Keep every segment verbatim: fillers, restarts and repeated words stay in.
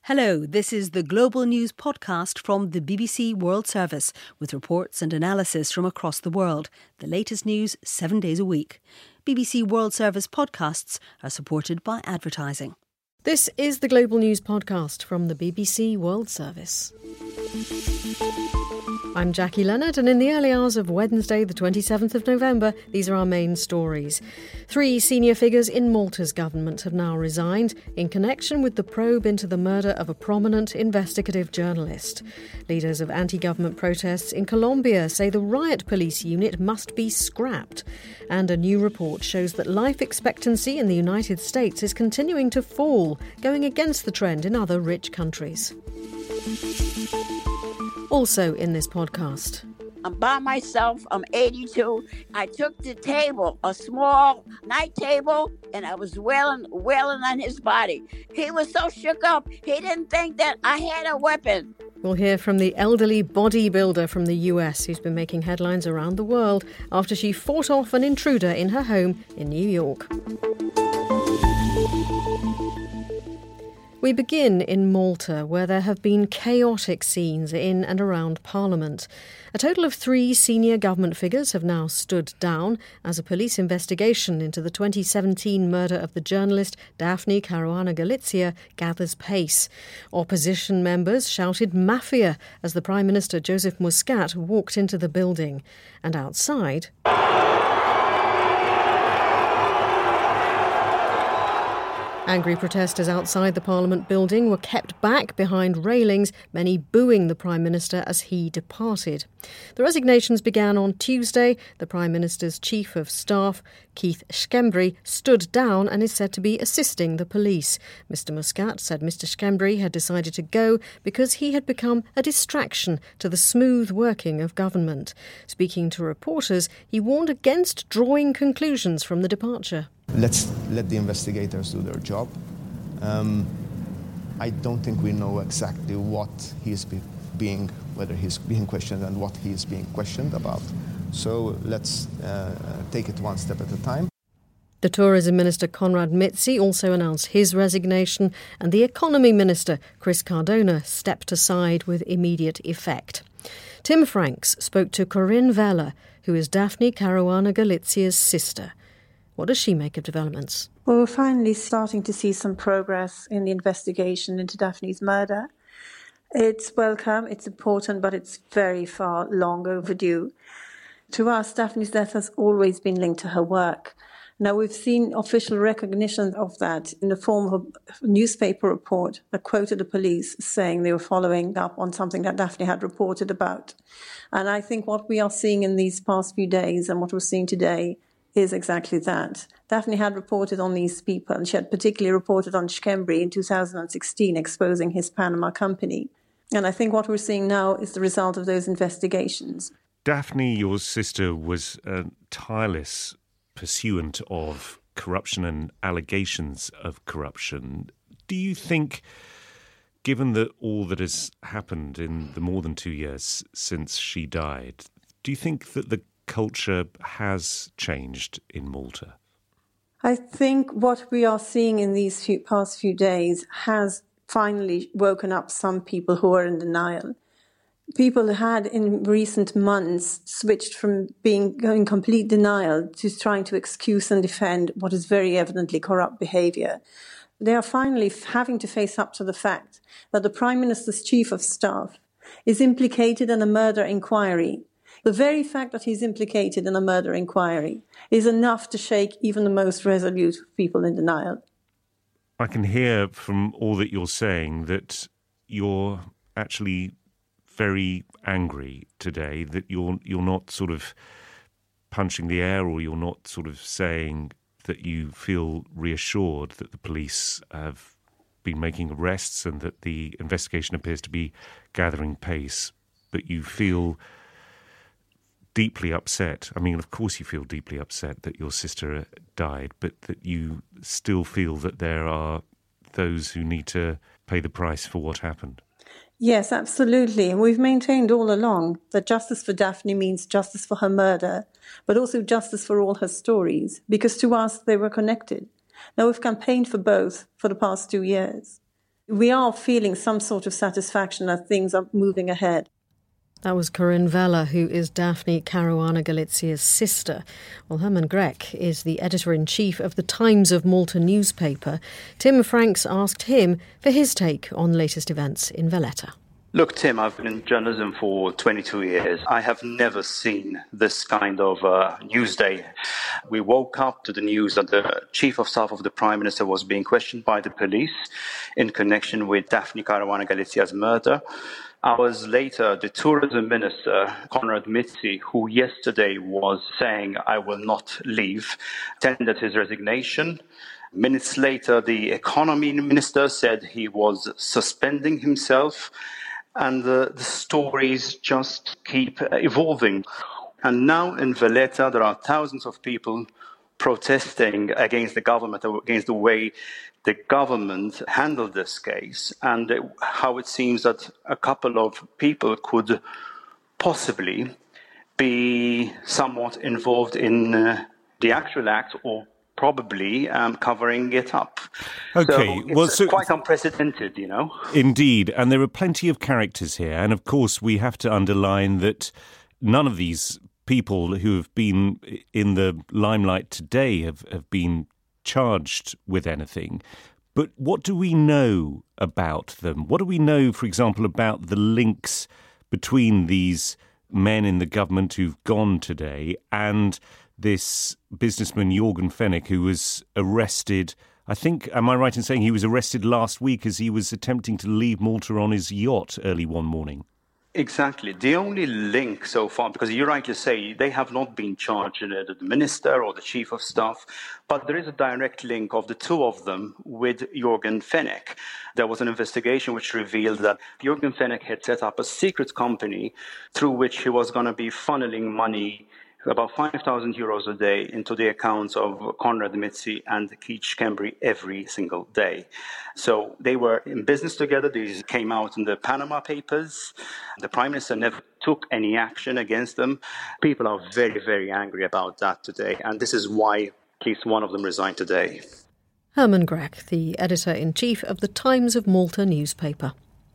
Hello, this is the Global News podcast from the B B C World Service with reports and analysis from across the world. The latest news seven days a week. B B C World Service podcasts are supported by advertising. This is the Global News podcast from the B B C World Service. I'm Jackie Leonard, and in the early hours of Wednesday, the twenty-seventh of November, these are our main stories. Three senior figures in Malta's government have now resigned in connection with the probe into the murder of a prominent investigative journalist. Leaders of anti-government protests in Colombia say the riot police unit must be scrapped. And a new report shows that life expectancy in the United States is continuing to fall, going against the trend in other rich countries. Also in this podcast. I'm by myself. I'm eighty-two. I took the table, a small night table, and I was wailing, wailing on his body. He was so shook up, he didn't think that I had a weapon. We'll hear from the elderly bodybuilder from the U S who's been making headlines around the world after she fought off an intruder in her home in New York. We begin in Malta, where there have been chaotic scenes in and around Parliament. A total of three senior government figures have now stood down as a police investigation into the twenty seventeen murder of the journalist Daphne Caruana Galizia gathers pace. Opposition members shouted mafia as the Prime Minister Joseph Muscat walked into the building. And outside... Angry protesters outside the Parliament building were kept back behind railings, many booing the Prime Minister as he departed. The resignations began on Tuesday. The Prime Minister's Chief of Staff, Keith Schembri, stood down and is said to be assisting the police. Mister Muscat said Mister Schembri had decided to go because he had become a distraction to the smooth working of government. Speaking to reporters, he warned against drawing conclusions from the departure. Let's let the investigators do their job. Um, I don't think we know exactly what he is be- being, whether he's being questioned and what he is being questioned about. So let's uh, take it one step at a time. The Tourism Minister Conrad Mizzi also announced his resignation, and the Economy Minister Chris Cardona stepped aside with immediate effect. Tim Franks spoke to Corinne Vella, who is Daphne Caruana Galizia's sister. What does she make of developments? Well, we're finally starting to see some progress in the investigation into Daphne's murder. It's welcome, it's important, but it's very far long overdue. To us, Daphne's death has always been linked to her work. Now, we've seen official recognition of that in the form of a newspaper report that quoted the police saying they were following up on something that Daphne had reported about. And I think what we are seeing in these past few days and what we're seeing today is exactly that. Daphne had reported on these people, and she had particularly reported on Schembri in two thousand sixteen, exposing his Panama company. And I think what we're seeing now is the result of those investigations. Daphne, your sister, was a tireless pursuant of corruption and allegations of corruption. Do you think, given that all that has happened in the more than two years since she died, do you think that the culture has changed in Malta? I think what we are seeing in these few, past few days has finally woken up some people who are in denial. People had in recent months switched from being in complete denial to trying to excuse and defend what is very evidently corrupt behaviour. They are finally having to face up to the fact that the Prime Minister's Chief of Staff is implicated in a murder inquiry. The very fact that he's implicated in a murder inquiry is enough to shake even the most resolute people in denial. I can hear from all that you're saying that you're actually very angry today, that you're you're not sort of punching the air, or you're not sort of saying that you feel reassured that the police have been making arrests and that the investigation appears to be gathering pace, but you feel deeply upset. I mean, of course you feel deeply upset that your sister died, but that you still feel that there are those who need to pay the price for what happened. Yes, absolutely. And we've maintained all along that justice for Daphne means justice for her murder, but also justice for all her stories, because to us they were connected. Now, we've campaigned for both for the past two years. We are feeling some sort of satisfaction that things are moving ahead. That was Corinne Vella, who is Daphne Caruana Galizia's sister. Well, Herman Grech is the editor-in-chief of the Times of Malta newspaper. Tim Franks asked him for his take on latest events in Valletta. Look, Tim, I've been in journalism for twenty-two years. I have never seen this kind of uh, news day. We woke up to the news that the Chief of Staff of the Prime Minister was being questioned by the police in connection with Daphne Caruana Galizia's murder. Hours later, the Tourism Minister, Konrad Mizzi, who yesterday was saying, I will not leave, tendered his resignation. Minutes later, the Economy Minister said he was suspending himself. And the, the stories just keep evolving. And now in Valletta, there are thousands of people protesting against the government, against the way the government handled this case, and how it seems that a couple of people could possibly be somewhat involved in uh, the actual act, or probably um, covering it up. Okay, so it's well, so quite unprecedented, you know. Indeed, and there are plenty of characters here, and of course we have to underline that none of these people who have been in the limelight today have, have been charged with anything. But what do we know about them? What do we know, for example, about the links between these men in the government who've gone today and this businessman Jorgen Fenech, who was arrested, I think, am I right in saying he was arrested last week as he was attempting to leave Malta on his yacht early one morning? Exactly. The only link so far, because you rightly say they have not been charged, uh, the minister or the chief of staff, but there is a direct link of the two of them with Jorgen Fenech. There was an investigation which revealed that Jorgen Fenech had set up a secret company through which he was going to be funneling money, about five thousand euros a day, into the accounts of Konrad Mizzi and Keith Schembri every single day. So they were in business together. These came out in the Panama Papers. The Prime Minister never took any action against them. People are very, very angry about that today. And this is why at least one of them resigned today. Herman Grech, the editor-in-chief of the Times of Malta newspaper.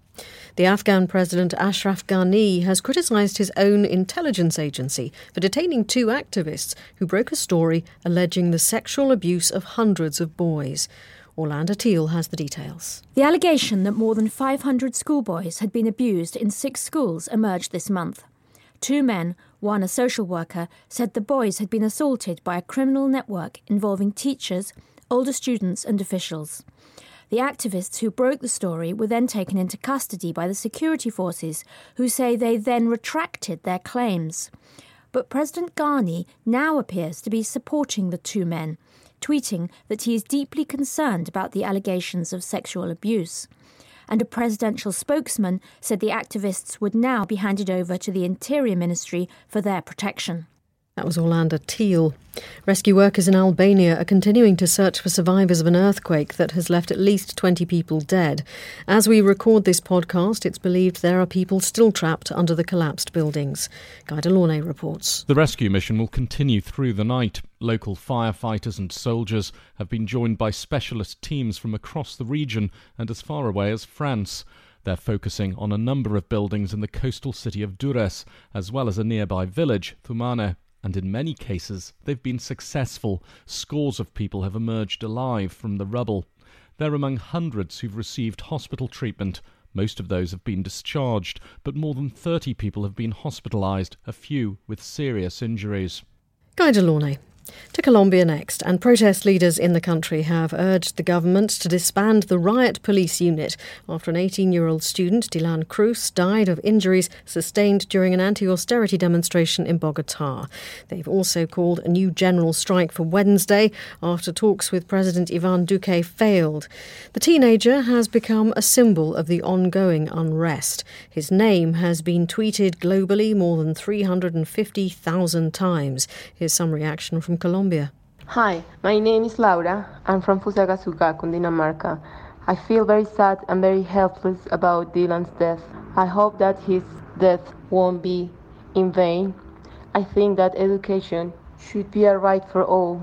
The Afghan President Ashraf Ghani has criticised his own intelligence agency for detaining two activists who broke a story alleging the sexual abuse of hundreds of boys. Orlando Teal has the details. The allegation that more than five hundred schoolboys had been abused in six schools emerged this month. Two men, one a social worker, said the boys had been assaulted by a criminal network involving teachers, older students and officials. The activists who broke the story were then taken into custody by the security forces, who say they then retracted their claims. But President Ghani now appears to be supporting the two men, tweeting that he is deeply concerned about the allegations of sexual abuse. And a presidential spokesman said the activists would now be handed over to the Interior Ministry for their protection. That was Orlando Teal. Rescue workers in Albania are continuing to search for survivors of an earthquake that has left at least twenty people dead. As we record this podcast, it's believed there are people still trapped under the collapsed buildings. Guy Delaunay reports. The rescue mission will continue through the night. Local firefighters and soldiers have been joined by specialist teams from across the region and as far away as France. They're focusing on a number of buildings in the coastal city of Durrës, as well as a nearby village, Thumane. And in many cases, they've been successful. Scores of people have emerged alive from the rubble. They're among hundreds who've received hospital treatment. Most of those have been discharged, but more than thirty people have been hospitalised, a few with serious injuries. Guy Delaunay. To Colombia next, and protest leaders in the country have urged the government to disband the riot police unit after an eighteen-year-old student, Dylan Cruz, died of injuries sustained during an anti-austerity demonstration in Bogotá. They've also called a new general strike for Wednesday after talks with President Ivan Duque failed. The teenager has become a symbol of the ongoing unrest. His name has been tweeted globally more than three hundred fifty thousand times. Here's some reaction from Colombia. Hi, my name is Laura. I'm from Fusagasugá, Cundinamarca. I feel very sad and very helpless about Dylan's death. I hope that his death won't be in vain. I think that education should be a right for all.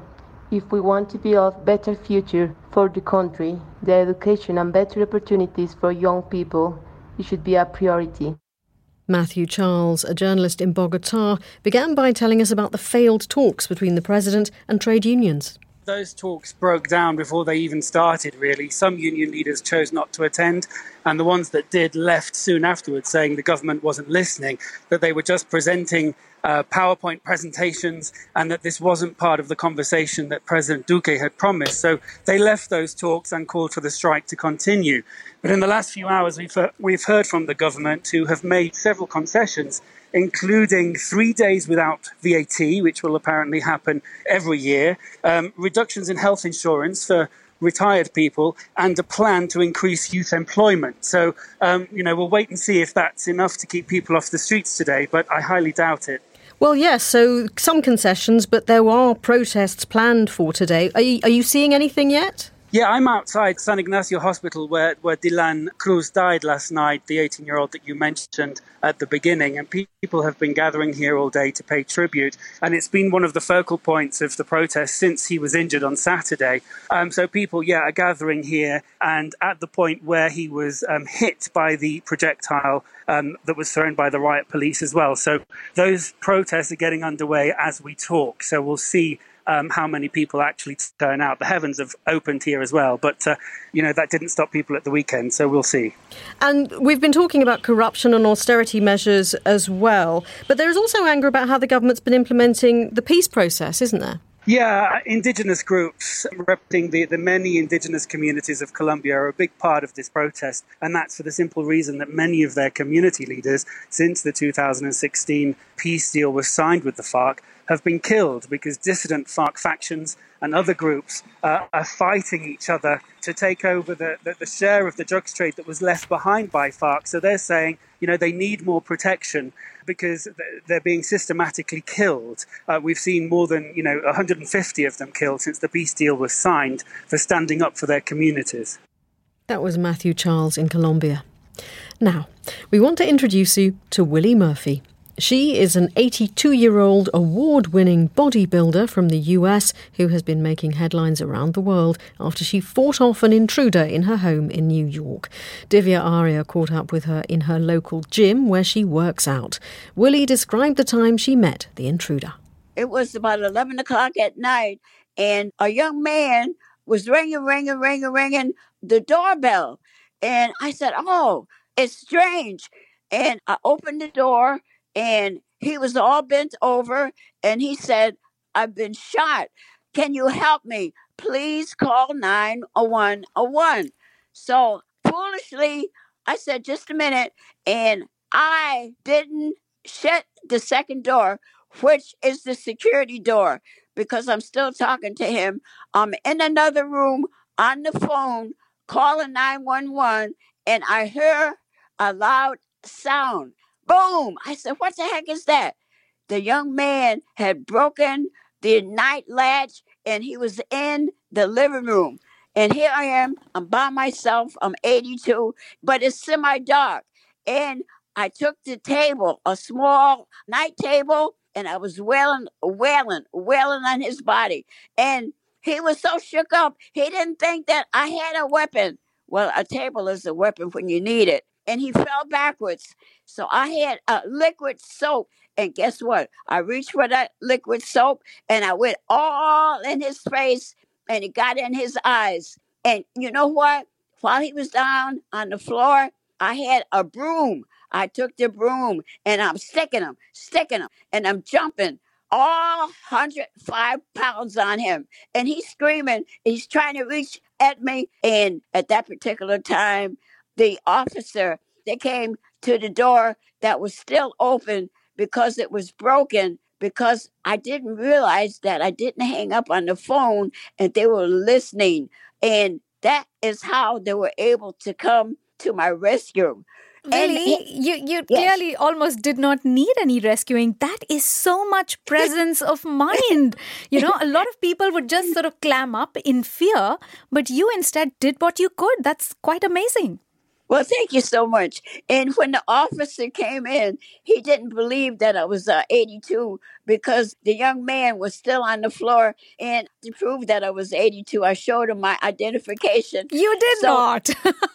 If we want to build a better future for the country, the education and better opportunities for young people, it should be a priority. Matthew Charles, a journalist in Bogota, began by telling us about the failed talks between the president and trade unions. Those talks broke down before they even started, really. Some union leaders chose not to attend, and the ones that did left soon afterwards, saying the government wasn't listening, that they were just presenting uh, PowerPoint presentations and that this wasn't part of the conversation that President Duque had promised. So they left those talks and called for the strike to continue. But in the last few hours, we've, uh, we've heard from the government, who have made several concessions, including three days without V A T, which will apparently happen every year, um, reductions in health insurance for retired people, and a plan to increase youth employment. So, um, you know, we'll wait and see if that's enough to keep people off the streets today, but I highly doubt it. Well, yes, so some concessions, but there are protests planned for today. Are you, are you seeing anything yet? Yeah, I'm outside San Ignacio Hospital where, where Dylan Cruz died last night, the eighteen-year-old that you mentioned at the beginning. And people have been gathering here all day to pay tribute. And it's been one of the focal points of the protest since he was injured on Saturday. Um, so people, yeah, are gathering here. And at the point where he was um, hit by the projectile um, that was thrown by the riot police as well. So those protests are getting underway as we talk. So we'll see Um, how many people actually turn out. The heavens have opened here as well, but, uh, you know, that didn't stop people at the weekend, so we'll see. And we've been talking about corruption and austerity measures as well, but there is also anger about how the government's been implementing the peace process, isn't there? Yeah, indigenous groups representing the, the many indigenous communities of Colombia are a big part of this protest, and that's for the simple reason that many of their community leaders, since the two thousand sixteen peace deal was signed with the FARC, have been killed because dissident FARC factions and other groups uh, are fighting each other to take over the, the, the share of the drugs trade that was left behind by FARC. So they're saying, you know, they need more protection because they're being systematically killed. Uh, we've seen more than, you know, one hundred fifty of them killed since the peace deal was signed for standing up for their communities. That was Matthew Charles in Colombia. Now, we want to introduce you to Willie Murphy. She is an eighty-two-year-old award-winning bodybuilder from the U S who has been making headlines around the world after she fought off an intruder in her home in New York. Divya Arya caught up with her in her local gym where she works out. Willie described the time she met the intruder. It was about eleven o'clock at night, and a young man was ringing, ringing, ringing, ringing the doorbell. And I said, oh, it's strange. And I opened the door, and he was all bent over, and he said, I've been shot. Can you help me? Please call nine one one. So foolishly, I said, just a minute, and I didn't shut the second door, which is the security door, because I'm still talking to him. I'm in another room on the phone calling nine one one, and I hear a loud sound. Boom! I said, what the heck is that? The young man had broken the night latch, and he was in the living room. And here I am. I'm by myself. I'm eighty-two, but it's semi-dark. And I took the table, a small night table, and I was wailing, wailing, wailing on his body. And he was so shook up, he didn't think that I had a weapon. Well, a table is a weapon when you need it. And he fell backwards. So I had a liquid soap. And guess what? I reached for that liquid soap, and I went all in his face, and it got in his eyes. And you know what? While he was down on the floor, I had a broom. I took the broom, and I'm sticking him, sticking him, and I'm jumping all one hundred five pounds on him. And he's screaming. He's trying to reach at me. And at that particular time, the officer, they came to the door that was still open because it was broken, because I didn't realize that I didn't hang up on the phone and they were listening. And that is how they were able to come to my rescue. Really? And, you you yes. clearly almost did not need any rescuing. That is so much presence of mind. You know, a lot of people would just sort of clam up in fear, but you instead did what you could. That's quite amazing. Well, thank you so much. And when the officer came in, he didn't believe that I was uh, eighty-two because the young man was still on the floor. And to prove that I was eighty-two, I showed him my identification. You did So- not.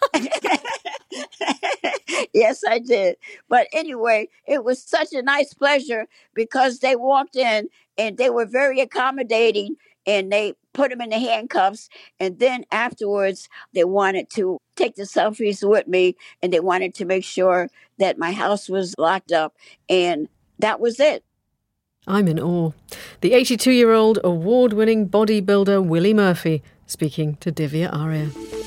Yes, I did. But anyway, it was such a nice pleasure because they walked in and they were very accommodating and they put him in the handcuffs. And then afterwards, they wanted to take the selfies with me and they wanted to make sure that my house was locked up. And that was it. I'm in awe. The eighty-two-year-old award-winning bodybuilder Willie Murphy speaking to Divya Arya.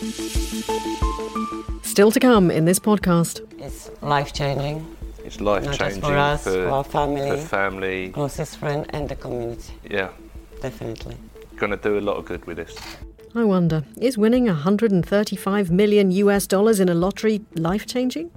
Still to come in this podcast. It's life-changing. It's life-changing for us, for, for our family, for family, closest friend and the community. Yeah. Definitely. Going to do a lot of good with this. I wonder, is winning one hundred thirty-five million U S dollars in a lottery life-changing?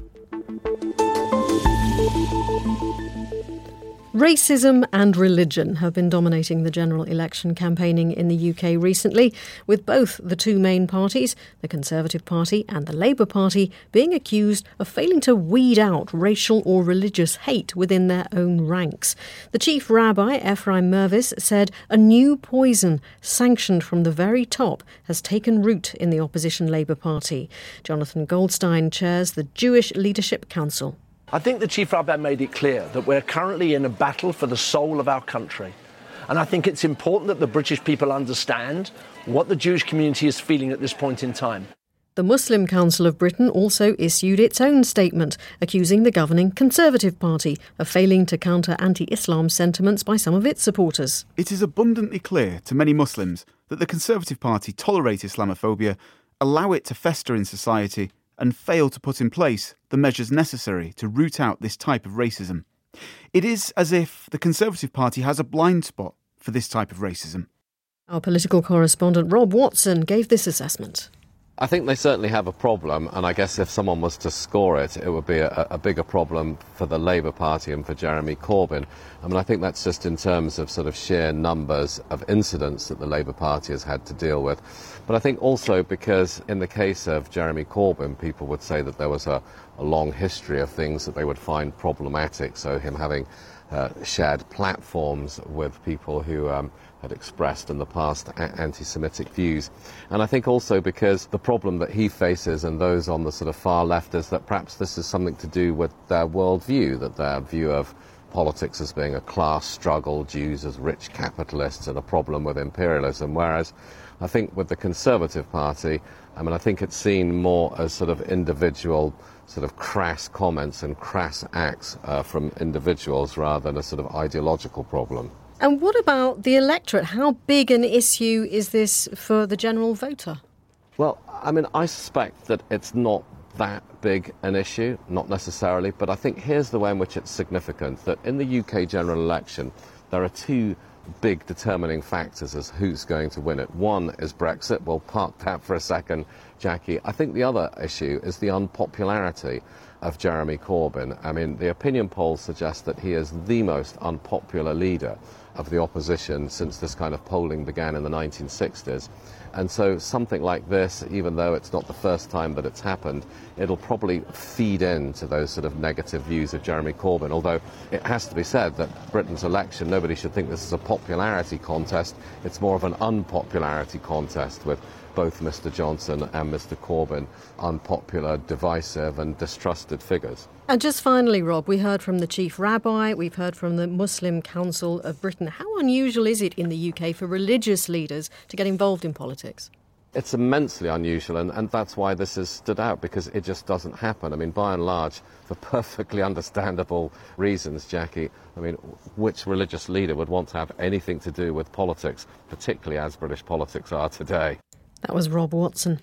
Racism and religion have been dominating the general election campaigning in the U K recently, with both the two main parties, the Conservative Party and the Labour Party, being accused of failing to weed out racial or religious hate within their own ranks. The chief rabbi, Ephraim Mervis, said a new poison, sanctioned from the very top, has taken root in the opposition Labour Party. Jonathan Goldstein chairs the Jewish Leadership Council. I think the Chief Rabbi made it clear that we're currently in a battle for the soul of our country. And I think it's important that the British people understand what the Jewish community is feeling at this point in time. The Muslim Council of Britain also issued its own statement, accusing the governing Conservative Party of failing to counter anti-Islam sentiments by some of its supporters. It is abundantly clear to many Muslims that the Conservative Party tolerate Islamophobia, allow it to fester in society, and fail to put in place the measures necessary to root out this type of racism. It is as if the Conservative Party has a blind spot for this type of racism. Our political correspondent Rob Watson gave this assessment. I think they certainly have a problem, and I guess if someone was to score it, it would be a, a bigger problem for the Labour Party and for Jeremy Corbyn. I mean, I think that's just in terms of sort of sheer numbers of incidents that the Labour Party has had to deal with. But I think also because in the case of Jeremy Corbyn, people would say that there was a, a long history of things that they would find problematic, so him having uh, shared platforms with people who um, had expressed in the past anti-Semitic views. And I think also because the problem that he faces and those on the sort of far left is that perhaps this is something to do with their worldview, that their view of politics as being a class struggle, Jews as rich capitalists and a problem with imperialism, whereas I think with the Conservative Party, I mean, I think it's seen more as sort of individual sort of crass comments and crass acts uh, from individuals rather than a sort of ideological problem. And what about the electorate? How big an issue is this for the general voter? Well, I mean, I suspect that it's not that big an issue, not necessarily, but I think here's the way in which it's significant, that in the U K general election, there are two big determining factors as who's going to win it. One is Brexit. We'll park that for a second, Jackie. I think the other issue is the unpopularity of Jeremy Corbyn. I mean, the opinion polls suggest that he is the most unpopular leader of the opposition since this kind of polling began in the nineteen sixties. And so something like this, even though it's not the first time that it's happened, it'll probably feed into those sort of negative views of Jeremy Corbyn. Although it has to be said that Britain's election, nobody should think this is a popularity contest. It's more of an unpopularity contest with both Mister Johnson and Mister Corbyn unpopular, divisive and distrusted figures. And just finally, Rob, we heard from the Chief Rabbi, we've heard from the Muslim Council of Britain. How unusual is it in the U K for religious leaders to get involved in politics? It's immensely unusual, and, and that's why this has stood out, because it just doesn't happen. I mean, by and large, for perfectly understandable reasons, Jackie, I mean, which religious leader would want to have anything to do with politics, particularly as British politics are today? That was Rob Watson.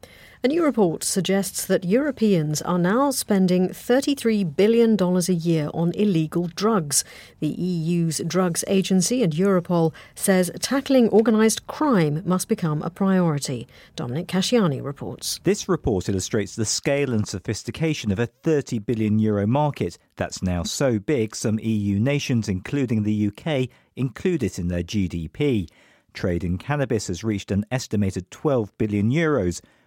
A new report suggests that Europeans are now spending thirty-three billion dollars a year on illegal drugs. The E U's drugs agency and Europol says tackling organised crime must become a priority. Dominic Casciani reports. This report illustrates the scale and sophistication of a thirty billion euro market that's now so big some E U nations, including the U K, include it in their G D P. Trade in cannabis has reached an estimated twelve billion euros,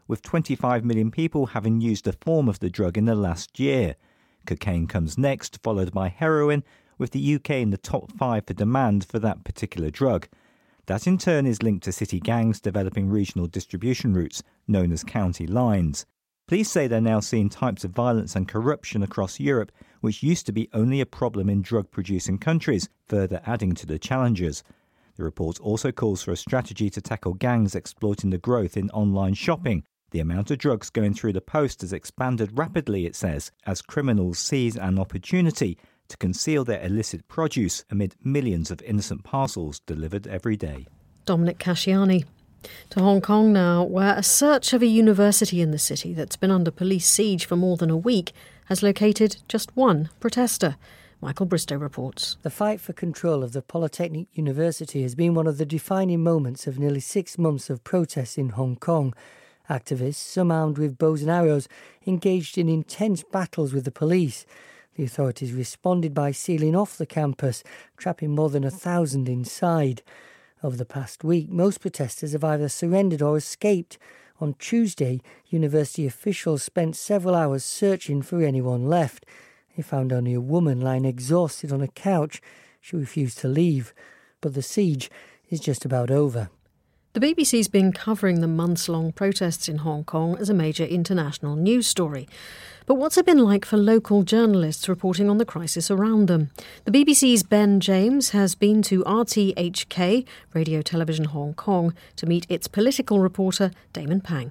with twenty-five million people having used a form of the drug in the last year. Cocaine comes next, followed by heroin, with the U K in the top five for demand for that particular drug. That in turn is linked to city gangs developing regional distribution routes, known as county lines. Police say they're now seeing types of violence and corruption across Europe which used to be only a problem in drug-producing countries, further adding to the challenges. The report also calls for a strategy to tackle gangs exploiting the growth in online shopping. The amount of drugs going through the post has expanded rapidly, it says, as criminals seize an opportunity to conceal their illicit produce amid millions of innocent parcels delivered every day. Dominic Casciani. To Hong Kong now, where a search of a university in the city that's been under police siege for more than a week has located just one protester. Michael Bristow reports. The fight for control of the Polytechnic University has been one of the defining moments of nearly six months of protests in Hong Kong. Activists, some armed with bows and arrows, engaged in intense battles with the police. The authorities responded by sealing off the campus, trapping more than a thousand inside. Over the past week, most protesters have either surrendered or escaped. On Tuesday, university officials spent several hours searching for anyone left. They found only a woman lying exhausted on a couch. She refused to leave. But the siege is just about over. The B B C's been covering the months-long protests in Hong Kong as a major international news story. But what's it been like for local journalists reporting on the crisis around them? The B B C's Ben James has been to R T H K, Radio Television Hong Kong, to meet its political reporter Damon Pang.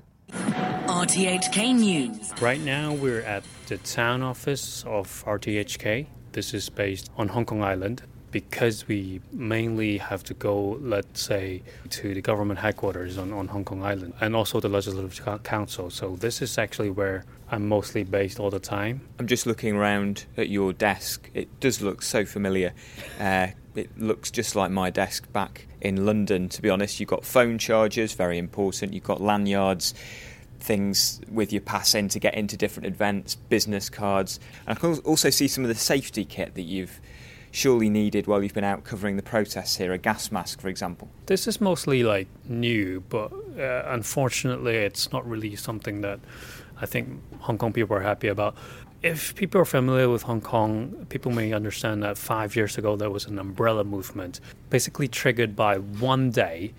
R T H K News. Right now we're at the town office of R T H K. This is based on Hong Kong Island. Because we mainly have to go, let's say, to the government headquarters on, on Hong Kong Island and also the Legislative Council. So this is actually where I'm mostly based all the time. I'm just looking around at your desk. It does look so familiar. Uh, it looks just like my desk back in London, to be honest. You've got phone chargers, very important. You've got lanyards, things with your pass in to get into different events, business cards. And I can also see some of the safety kit that you've surely needed while you've been out covering the protests here, a gas mask, for example. This is mostly like new, but uh, unfortunately it's not really something that I think Hong Kong people are happy about. If people are familiar with Hong Kong, people may understand that five years ago there was an umbrella movement, basically triggered by one day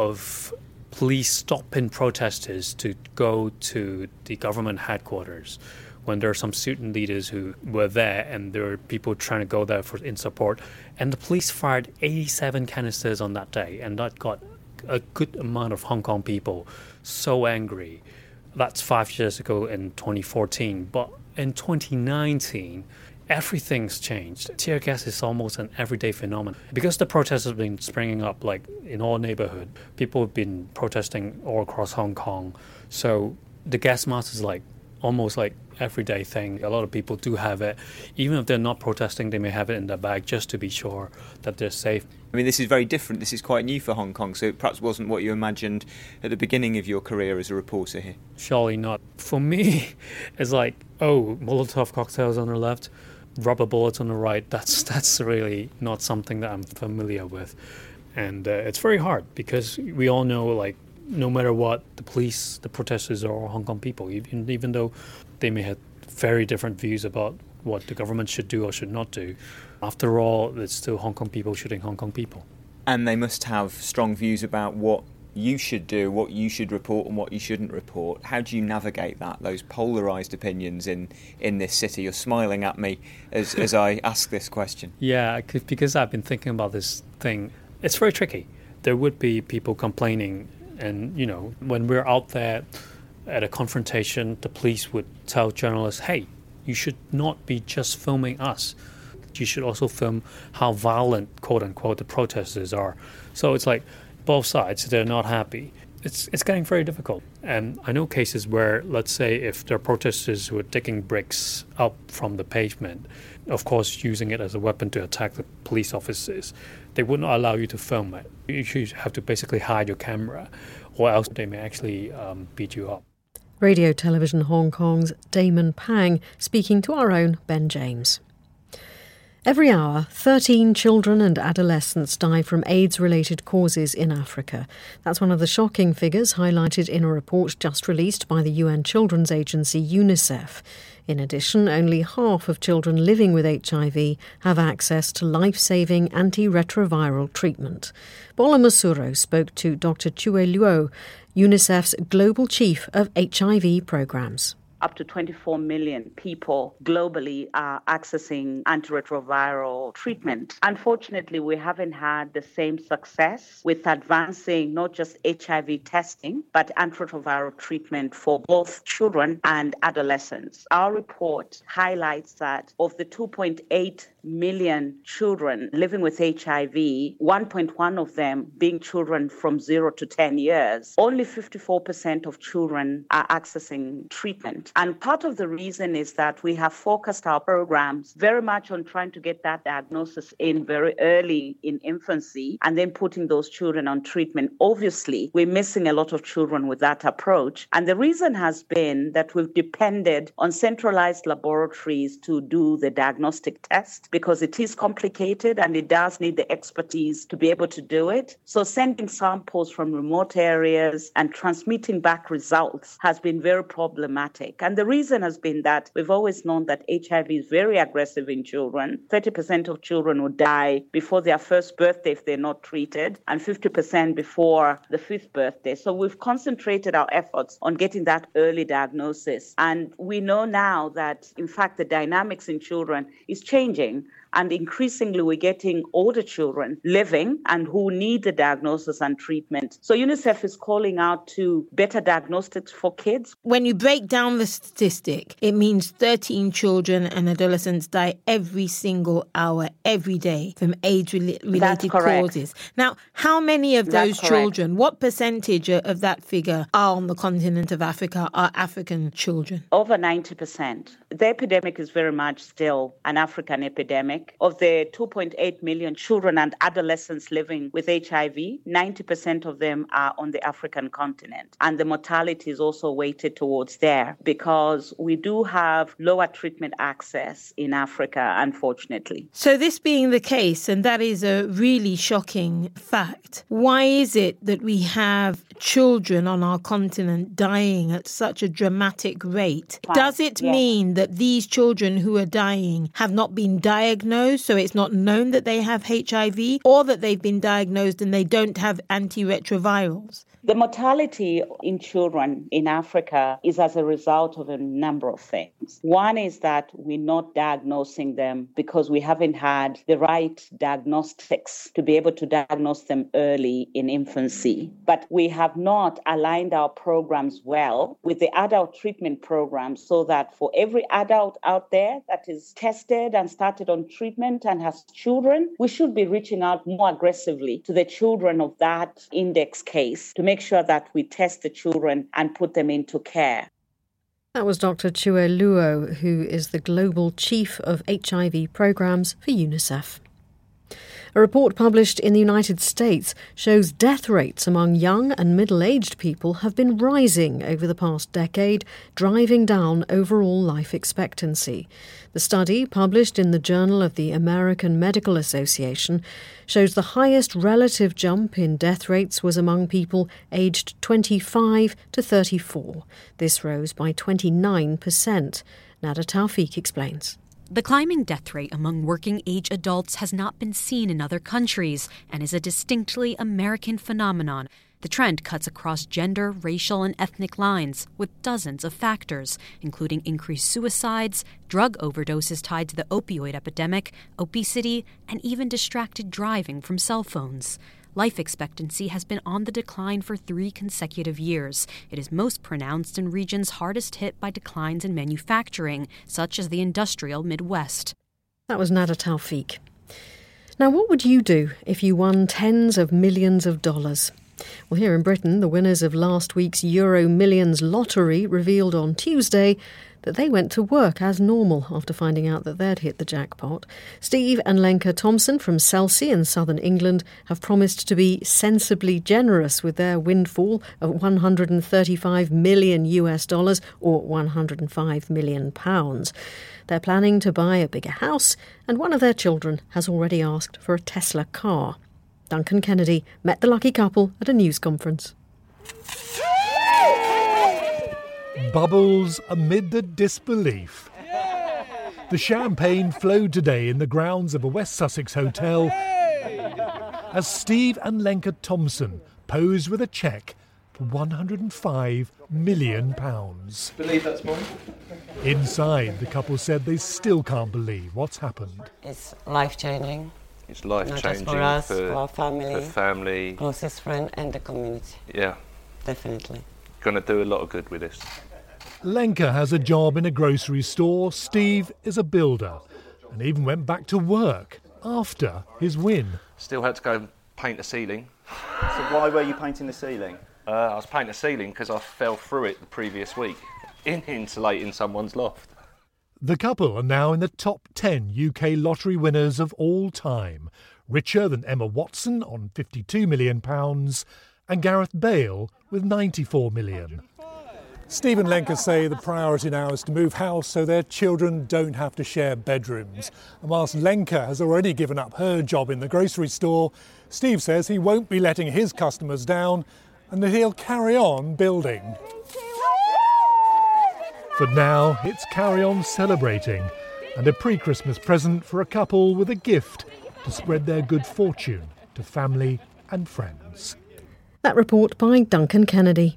of police stopping protesters to go to the government headquarters. When there are some student leaders who were there and there were people trying to go there for in support. And the police fired eighty-seven canisters on that day, and that got a good amount of Hong Kong people so angry. That's five years ago in twenty fourteen. But in twenty nineteen, everything's changed. Tear gas is almost an everyday phenomenon. Because the protests have been springing up like in all neighborhoods, people have been protesting all across Hong Kong. So the gas mask is like almost like everyday thing. A lot of people do have it. Even if they're not protesting, they may have it in their bag just to be sure that they're safe. I mean, this is very different. This is quite new for Hong Kong, so it perhaps wasn't what you imagined at the beginning of your career as a reporter here. Surely not. For me, it's like, oh, Molotov cocktails on the left, rubber bullets on the right. That's that's really not something that I'm familiar with. And uh, it's very hard because we all know, like, no matter what, the police, the protesters are all Hong Kong people, even, even though they may have very different views about what the government should do or should not do. After all, it's still Hong Kong people shooting Hong Kong people. And they must have strong views about what you should do, what you should report and what you shouldn't report. How do you navigate that, those polarised opinions in, in this city? You're smiling at me as, as I ask this question. Yeah, because I've been thinking about this thing. It's very tricky. There would be people complaining. And, you know, when we're out there at a confrontation, the police would tell journalists, hey, you should not be just filming us. You should also film how violent, quote unquote, the protesters are. So it's like both sides, they're not happy. It's it's getting very difficult. And I know cases where, let's say, if there are protesters who are digging bricks up from the pavement, of course, using it as a weapon to attack the police officers, they would not allow you to film it. You have to basically hide your camera, or else they may actually um, beat you up. Radio Television Hong Kong's Damon Pang speaking to our own Ben James. Every hour, thirteen children and adolescents die from AIDS-related causes in Africa. That's one of the shocking figures highlighted in a report just released by the U N Children's Agency, UNICEF. In addition, only half of children living with H I V have access to life-saving antiretroviral treatment. Bola Masuro spoke to Doctor Chue Luo, UNICEF's Global Chief of H I V Programmes. Up to twenty-four million people globally are accessing antiretroviral treatment. Unfortunately, we haven't had the same success with advancing not just H I V testing, but antiretroviral treatment for both children and adolescents. Our report highlights that of the two point eight million children living with H I V, one point one of them being children from zero to ten years, only fifty-four percent of children are accessing treatment. And part of the reason is that we have focused our programs very much on trying to get that diagnosis in very early in infancy and then putting those children on treatment. Obviously, we're missing a lot of children with that approach. And the reason has been that we've depended on centralized laboratories to do the diagnostic test because it is complicated and it does need the expertise to be able to do it. So sending samples from remote areas and transmitting back results has been very problematic. And the reason has been that we've always known that H I V is very aggressive in children. thirty percent of children will die before their first birthday if they're not treated, and fifty percent before the fifth birthday. So we've concentrated our efforts on getting that early diagnosis. And we know now that, in fact, the dynamics in children is changing. And increasingly, we're getting older children living and who need the diagnosis and treatment. So UNICEF is calling out to better diagnostics for kids. When you break down the statistic, it means thirteen children and adolescents die every single hour, every day from AIDS-related causes. Now, how many of those That's children, correct. what percentage of that figure are on the continent of Africa, are African children? Over ninety percent. The epidemic is very much still an African epidemic. Of the two point eight million children and adolescents living with H I V, ninety percent of them are on the African continent. And the mortality is also weighted towards there because we do have lower treatment access in Africa, unfortunately. So this being the case, and that is a really shocking fact, why is it that we have children on our continent dying at such a dramatic rate? Fine. Does it Yes. mean that these children who are dying have not been diagnosed, so it's not known that they have H I V, or that they've been diagnosed and they don't have antiretrovirals? The mortality in children in Africa is as a result of a number of things. One is that we're not diagnosing them because we haven't had the right diagnostics to be able to diagnose them early in infancy. But we have not aligned our programs well with the adult treatment program so that for every adult out there that is tested and started on treatment and has children, we should be reaching out more aggressively to the children of that index case to make sure that we test the children and put them into care. That was Doctor Chue Luo, who is the Global Chief of H I V Programmes for UNICEF. A report published in the United States shows death rates among young and middle-aged people have been rising over the past decade, driving down overall life expectancy. The study, published in the Journal of the American Medical Association, shows the highest relative jump in death rates was among people aged twenty-five to thirty-four. This rose by twenty-nine percent. Nada Tawfiq explains. The climbing death rate among working-age adults has not been seen in other countries and is a distinctly American phenomenon. The trend cuts across gender, racial, and ethnic lines, with dozens of factors, including increased suicides, drug overdoses tied to the opioid epidemic, obesity, and even distracted driving from cell phones. Life expectancy has been on the decline for three consecutive years. It is most pronounced in regions hardest hit by declines in manufacturing, such as the industrial Midwest. That was Nada Tawfiq. Now, what would you do if you won tens of millions of dollars? Well, here in Britain, the winners of last week's Euro Millions lottery revealed on Tuesday that they went to work as normal after finding out that they'd hit the jackpot. Steve and Lenka Thompson from Selsey in southern England have promised to be sensibly generous with their windfall of one hundred thirty-five million US dollars or one hundred five million pounds. They're planning to buy a bigger house, and one of their children has already asked for a Tesla car. Duncan Kennedy met the lucky couple at a news conference. Bubbles amid the disbelief. The champagne flowed today in the grounds of a West Sussex hotel as Steve and Lenka Thompson posed with a cheque for one hundred five million pounds. Believe that's more? Inside, the couple said they still can't believe what's happened. It's life-changing. It's life-changing for us, for, for our family, for family, closest friend and the community. Yeah. Definitely. Going to do a lot of good with this. Lenka has a job in a grocery store. Steve is a builder and even went back to work after his win. Still had to go and paint the ceiling. So why were you painting the ceiling? Uh, I was painting the ceiling because I fell through it the previous week in insulating someone's loft. The couple are now in the top ten U K lottery winners of all time, richer than Emma Watson on fifty-two million pounds and Gareth Bale with ninety-four million pounds. Steve and Lenka say the priority now is to move house so their children don't have to share bedrooms. And whilst Lenka has already given up her job in the grocery store, Steve says he won't be letting his customers down and that he'll carry on building. For now, it's carry on celebrating and a pre-Christmas present for a couple with a gift to spread their good fortune to family and friends. That report by Duncan Kennedy.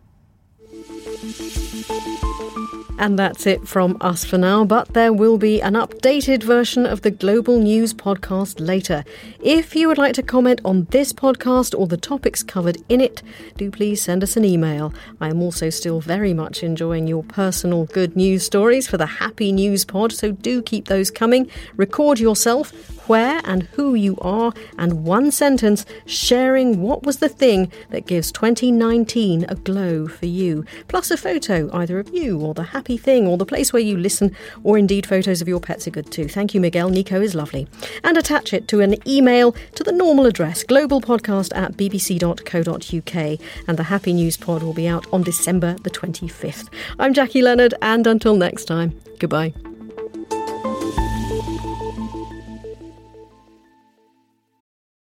And that's it from us for now, but there will be an updated version of the Global News podcast later. If you would like to comment on this podcast or the topics covered in it, do please send us an email. I am also still very much enjoying your personal good news stories for the Happy News Pod, so do keep those coming. Record yourself, where and who you are, and one sentence sharing what was the thing that gives twenty nineteen a glow for you. Plus a photo either of you or the happy thing or the place where you listen, or indeed photos of your pets are good too. Thank you, Miguel. Nico is lovely. And attach it to an email to the normal address, globalpodcast at bbc dot co dot uk. And the Happy News Pod will be out on December the twenty-fifth. I'm Jackie Leonard, and until next time, goodbye.